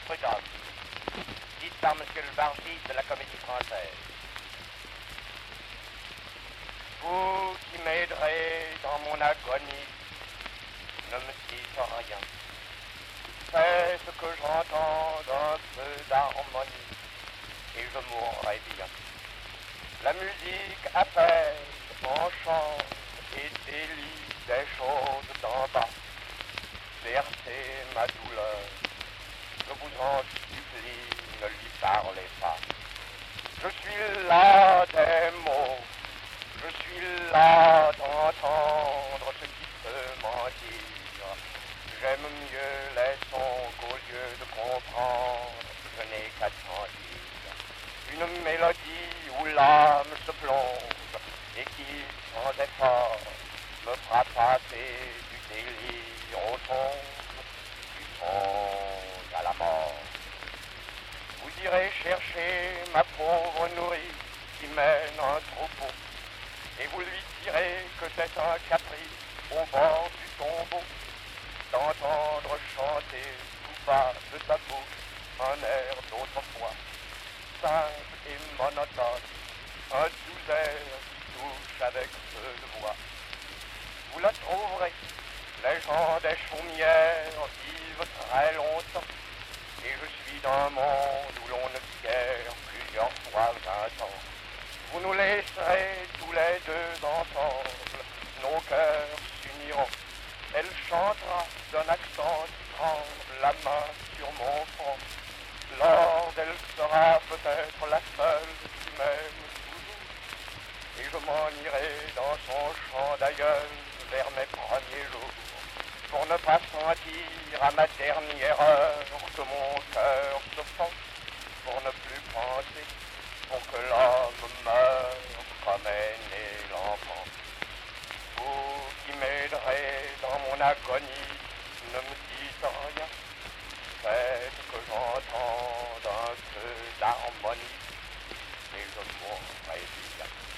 prud'homme, dite par monsieur le Bargy de la Comédie Française. Vous qui m'aiderez dans mon agonie, ne me dites rien. Faites que j'entende un peu d'harmonie, et je mourrai bien. La musique apaise, enchante et délie des choses d'en bas. Bercez ma douleur, je vous en supplie, ne lui parlez pas. Je suis là des mots, je suis là d'entendre ce qui peut m'en dire. J'aime mieux les sons qu'au lieu de comprendre, je n'ai qu'à t'en dire. Une mélodie où l'âme se plonge et qui, sans effort, me fera passer du délire au songe, du songe à la mort. Vous irez chercher ma pauvre nourrice qui mène un troupeau, et vous lui direz que c'est un caprice au bord du tombeau, d'entendre chanter tout bas de sa bouche un air d'autrefois, simple et monotone, un doux air qui touche avec peu de voix. Vous la trouverez, les gens des chaumières vivent très longtemps, et je suis dans un monde où l'on ne vit guère plusieurs fois 20 ans. Vous nous laisserez tous les deux ensemble, nos cœurs s'uniront. Elle chantera d'un accent qui tremble la main sur mon front. Lors elle sera peut-être la seule qui m'aime toujours. Et je m'en irai dans son chant d'ailleurs vers mes premiers jours, pour ne pas sentir à ma dernière heure que mon cœur se fend, pour ne plus penser, pour que l'homme meure comme est né l'enfant. Vous qui m'aiderez dans mon agonie, ne me dites rien, faites que j'entende un peu d'harmonie, et je mourrai bien.